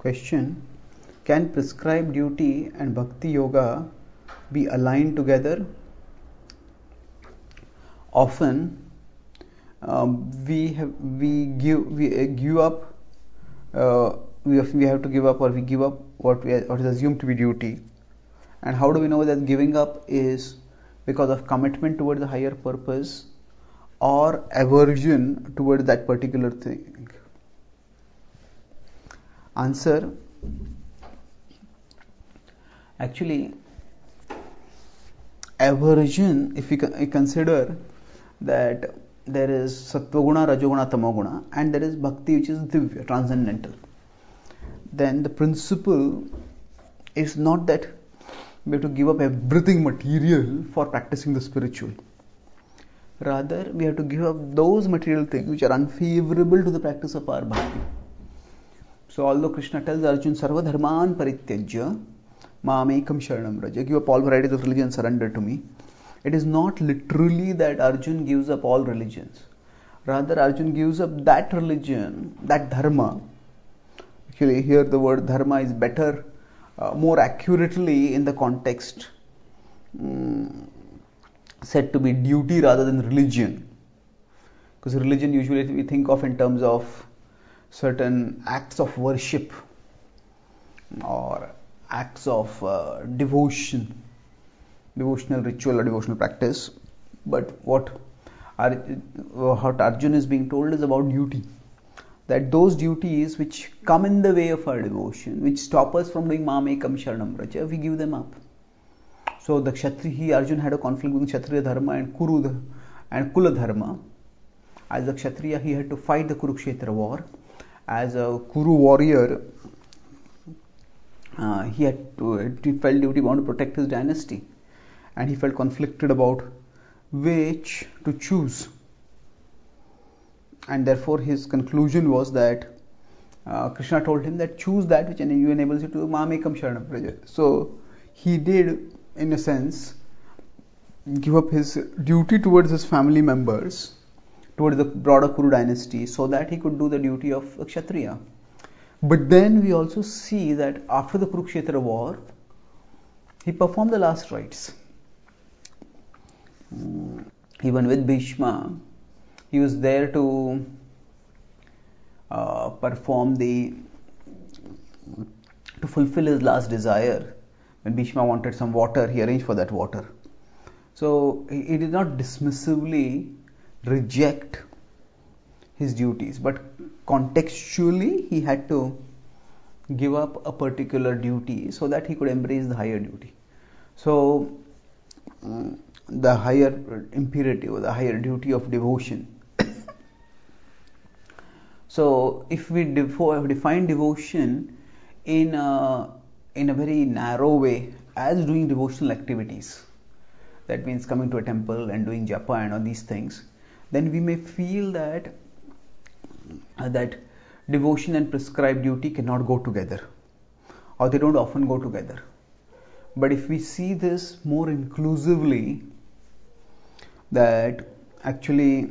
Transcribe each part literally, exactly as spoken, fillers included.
Question: can prescribed duty and bhakti yoga be aligned together? Often um, we have we give we uh, give up uh, we have, we have to give up or we give up what we what is assumed to be duty. And how do we know that giving up is because of commitment towards a higher purpose or aversion towards that particular thing? Answer: actually, aversion, if we consider that there is sattva-guna, rajoguna, tamoguna, and there is bhakti, which is divya, transcendental, then the principle is not that we have to give up everything material for practicing the spiritual. Rather, we have to give up those material things which are unfavorable to the practice of our bhakti. So, although Krishna tells Arjuna, sarva dharman parityajya mamekam sharanam vraja, give up all varieties of religion, surrender to me, it is not literally that Arjuna gives up all religions. Rather, Arjuna gives up that religion, that dharma. Actually, here the word dharma is better, uh, more accurately in the context um, said to be duty rather than religion. Because religion usually we think of in terms of certain acts of worship or acts of uh, devotion, devotional ritual or devotional practice. But what, what Arjuna is being told is about duty. That those duties which come in the way of our devotion, which stop us from doing mamekam sharanam vraja, we give them up. So the Kshatriya, Arjuna had a conflict with Kshatriya dharma and Kuru and Kula dharma. As a Kshatriya, he had to fight the Kurukshetra war. As a Kuru warrior, uh, he had to, he felt duty bound to protect his dynasty, and he felt conflicted about which to choose. And therefore, his conclusion was that uh, Krishna told him that choose that which enables you to do mamekam sharanam vraja. So he did, in a sense, give up his duty towards his family members, towards the broader Kuru dynasty, so that he could do the duty of a Kshatriya. But then we also see that after the Kurukshetra war, he performed the last rites. Even with Bhishma, he was there to uh, perform the, to fulfill his last desire. When Bhishma wanted some water, he arranged for that water. So he, he did not dismissively reject his duties, but contextually he had to give up a particular duty so that he could embrace the higher duty. So um, the higher imperative, the higher duty of devotion. So if we define devotion in a, in a very narrow way as doing devotional activities, that means coming to a temple and doing japa and all these things, then we may feel that uh, that devotion and prescribed duty cannot go together, or they don't often go together. But if we see this more inclusively, that actually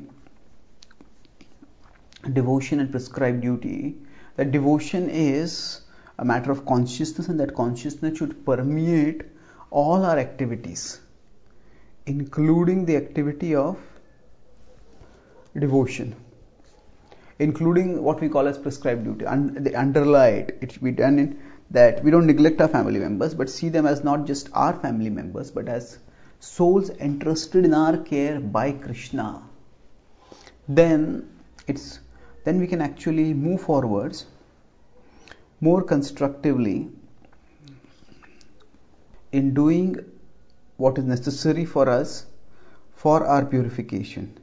devotion and prescribed duty, that devotion is a matter of consciousness, and that consciousness should permeate all our activities, including the activity of devotion, including what we call as prescribed duty. And they underlie it. It should be done in that we don't neglect our family members, but see them as not just our family members, but as souls entrusted in our care by Krishna. Then it's then we can actually move forwards more constructively in doing what is necessary for us for our purification.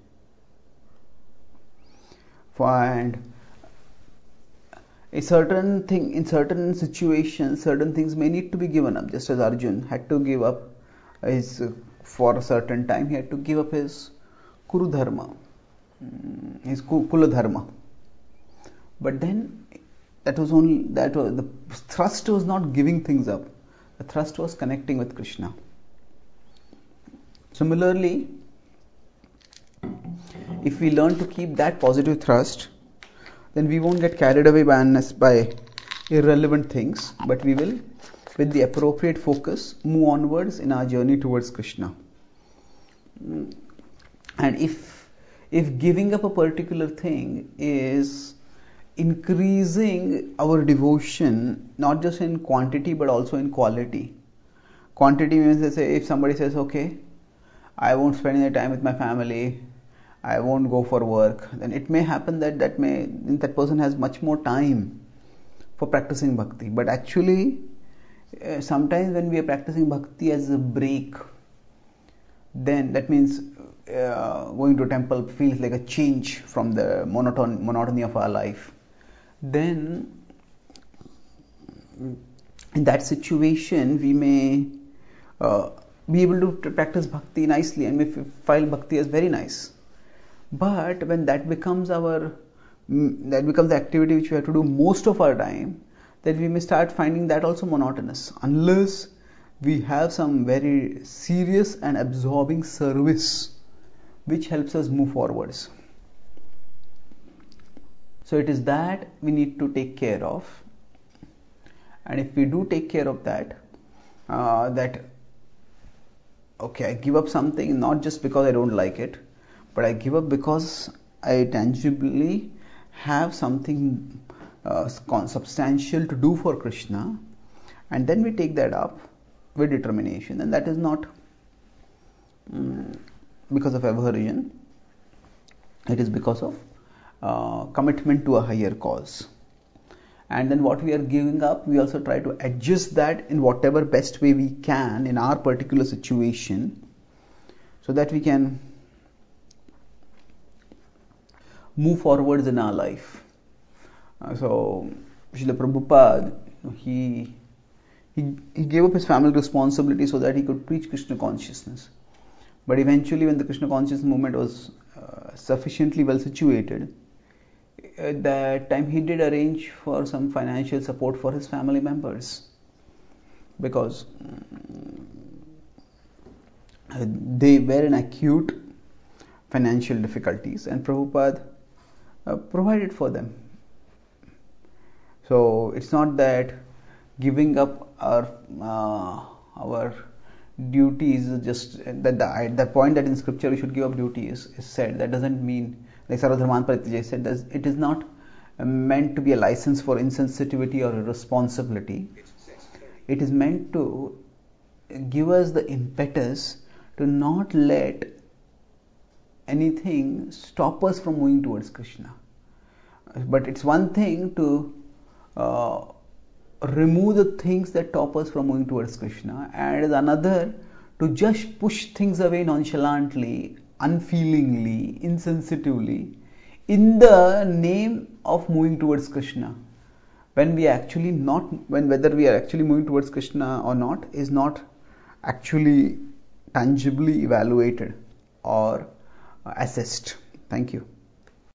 And a certain thing, in certain situations, certain things may need to be given up. Just as Arjuna had to give up his, for a certain time, he had to give up his Kuru dharma, his Kula dharma. But then that was only that was the thrust was not giving things up. The thrust was connecting with Krishna. Similarly, if we learn to keep that positive thrust, then we won't get carried away by, by irrelevant things, but we will, with the appropriate focus, move onwards in our journey towards Krishna. And if if giving up a particular thing is increasing our devotion, not just in quantity but also in quality. Quantity means, let's say, if somebody says, okay, I won't spend any time with my family, I won't go for work, then it may happen that that may that person has much more time for practicing bhakti. But actually, uh, sometimes when we are practicing bhakti as a break, then that means uh, going to a temple feels like a change from the monoton- monotony of our life. Then in that situation we may uh, be able to practice bhakti nicely and may file bhakti as very nice. But when that becomes our that becomes the activity which we have to do most of our time, then we may start finding that also monotonous, unless we have some very serious and absorbing service which helps us move forwards. So it is that we need to take care of, and if we do take care of that, uh, that okay, I give up something not just because I don't like it, but I give up because I tangibly have something uh, substantial to do for Krishna, and then we take that up with determination, and that is not um, because of aversion, it is because of uh, commitment to a higher cause. And then what we are giving up, we also try to adjust that in whatever best way we can in our particular situation, so that we can move forwards in our life. Uh, so Srila Prabhupada, he, he he gave up his family responsibility so that he could preach Krishna consciousness. But eventually, when the Krishna consciousness movement was uh, sufficiently well situated, at that time he did arrange for some financial support for his family members, because uh, they were in acute financial difficulties, and Prabhupada uh, provided for them. So it's not that giving up our uh, our duties is just that the, the point that in scripture we should give up duties is said. That doesn't mean, like Sarvadharman Parityaja said, that it is not meant to be a license for insensitivity or irresponsibility. It is meant to give us the impetus to not let anything stop us from moving towards Krishna. But it's one thing to uh, remove the things that stop us from moving towards Krishna, and it is another to just push things away nonchalantly, unfeelingly, insensitively, in the name of moving towards Krishna, when we actually not, when whether we are actually moving towards Krishna or not is not actually tangibly evaluated or assessed. Thank you.